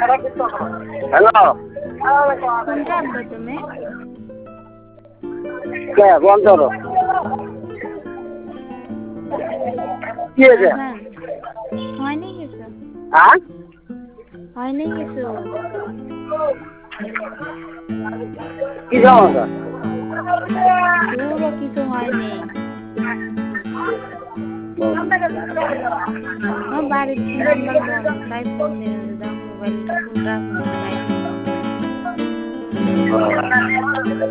Hello কোনটা আনবে তুমি? কে বন্ধ করো কি হয়েছে হ্যাঁ হয়নি কিছু হ্যাঁ হয়নি কিছু কি সমস্যা পুরো কিছু হয়নি আমার বাড়ির নাম্বার বন্ধ তাই ফোন দিলাম মোবাইল ফোনটা নাই